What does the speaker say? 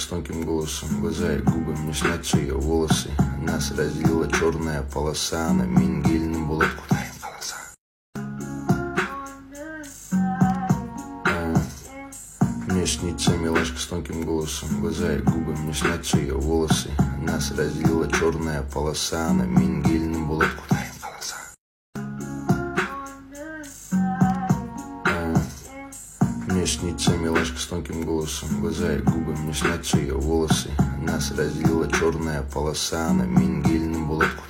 с тонким голосом, глаза и губы, мне снятся ее волосы. Нас разделила черная полоса, на мингильным булат кудаем голоса. Мне снится милашка с тонким голосом, глаза и губы, мне снятся ее волосы. Нас разделила черная полоса, на мингильным булат кудаем голоса. Мне снится милашка с тонким голосом, глаза и губы, мне снятся ее волосы. Нас разделила черная полоса, на мингильным булат